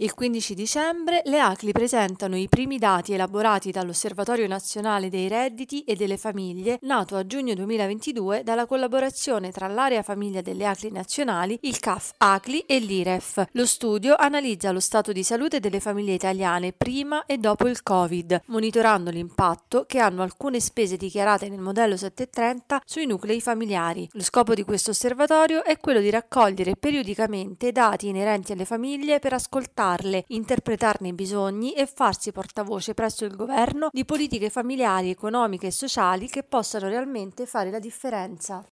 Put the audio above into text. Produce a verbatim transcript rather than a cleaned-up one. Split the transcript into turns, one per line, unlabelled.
Il quindici dicembre le A C L I presentano i primi dati elaborati dall'Osservatorio Nazionale dei Redditi e delle Famiglie, nato a giugno duemilaventidue dalla collaborazione tra l'Area Famiglia delle A C L I nazionali, il C A F A C L I e l'I R E F. Lo studio analizza lo stato di salute delle famiglie italiane prima e dopo il Covid, monitorando l'impatto che hanno alcune spese dichiarate nel modello settecentotrenta sui nuclei familiari. Lo scopo di questo osservatorio è quello di raccogliere periodicamente dati inerenti alle famiglie per ascoltare interpretarne i bisogni e farsi portavoce presso il governo di politiche familiari, economiche e sociali che possano realmente fare la differenza.